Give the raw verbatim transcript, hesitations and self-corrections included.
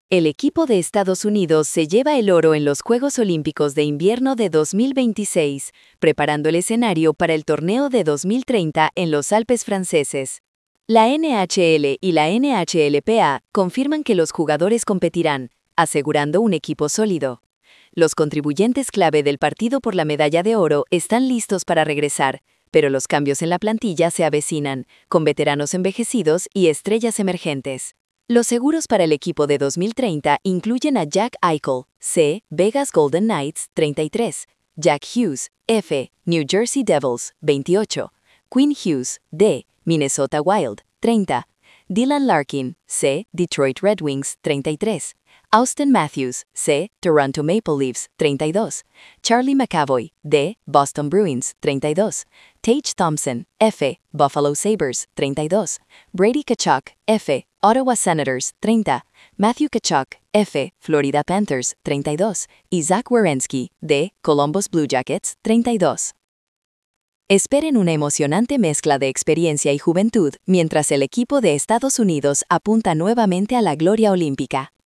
El equipo de Estados Unidos se lleva el oro en los Juegos Olímpicos de Invierno de dos mil veintiséis, preparando el escenario para el torneo de dos mil treinta en los Alpes franceses. La N H L y la N H L P A confirman que los jugadores competirán, asegurando un equipo sólido. Los contribuyentes clave del partido por la medalla de oro están listos para regresar, pero los cambios en la plantilla se avecinan, con veteranos envejecidos y estrellas emergentes. Los seguros para el equipo de dos mil treinta incluyen a Jack Eichel, C, Vegas Golden Knights, treinta y tres, Jack Hughes, F, New Jersey Devils, veintiocho, Quinn Hughes, D, Minnesota Wild, treinta, Dylan Larkin, C, Detroit Red Wings, treinta y tres, Auston Matthews, C, Toronto Maple Leafs, treinta y dos, Charlie McAvoy, D, Boston Bruins, treinta y dos, Tage Thompson, F, Buffalo Sabres, treinta y dos, Brady Tkachuk, F, Ottawa Senators, treinta, Matthew Tkachuk, F, Florida Panthers, treinta y dos, y Zach Werenski, D, Columbus Blue Jackets, treinta y dos. Esperen una emocionante mezcla de experiencia y juventud mientras el equipo de Estados Unidos apunta nuevamente a la gloria olímpica.